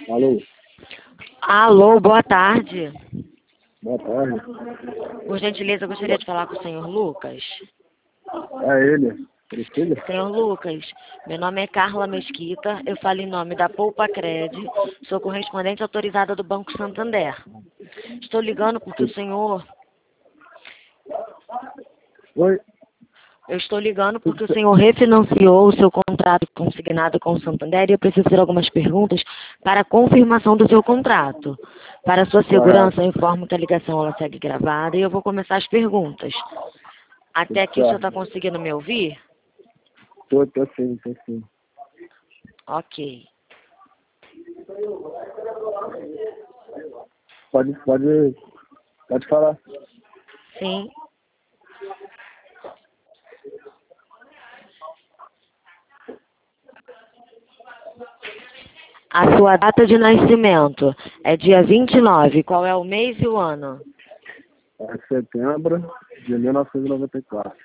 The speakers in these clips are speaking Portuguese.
Alô, Alô, boa tarde. boa tarde. Por gentileza, eu gostaria de falar com o senhor Lucas. É ele, Priscila? Senhor Lucas, meu nome é Carla Mesquita, eu falo em nome da Poupa Cred, sou correspondente autorizada do Banco Santander. Estou ligando porque o senhor... Oi, Eu estou ligando porque o senhor refinanciou o seu contrato consignado com o Santander e eu preciso fazer algumas perguntas para a confirmação do seu contrato. Para sua segurança, eu correto. informo que a ligação ela segue gravada e eu vou começar as perguntas. Até Tudo aqui o senhor está certo. conseguindo me ouvir? Tô sim, tô sim. Ok. Pode falar. Sim. A sua data de nascimento é dia 29. Qual é o mês e o ano? É setembro de 1994.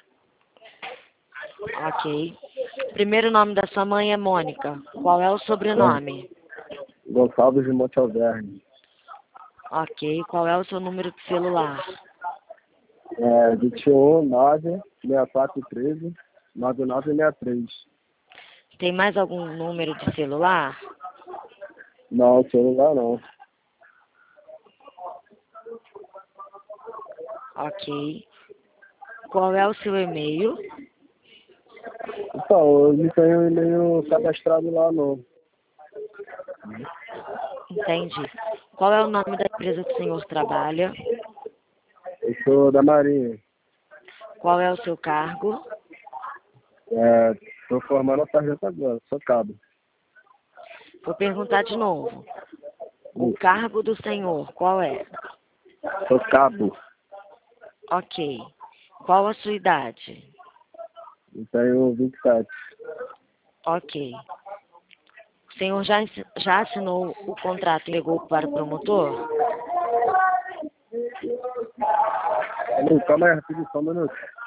Ok. Primeiro nome da sua mãe é Mônica. Qual é o sobrenome? Gonçalves de Monte Alverne. Ok. Qual é o seu número de celular? 21 9 64 13 9963. Tem mais algum número de celular? Não, celular não. Ok. Qual é o seu e-mail? Então, eu não tenho e-mail cadastrado lá não. Entendi. Qual é o nome da empresa que o senhor trabalha? Eu sou da Marinha. Qual é o seu cargo? Tô formando a sargento agora, sou cabo. Vou perguntar de novo. O cargo do senhor, qual é? Sou cabo. Ok. Qual a sua idade? Eu tenho 27. Ok. O senhor já assinou o contrato e ligou para o promotor? Alô, calma aí, rapidinho, só um minuto.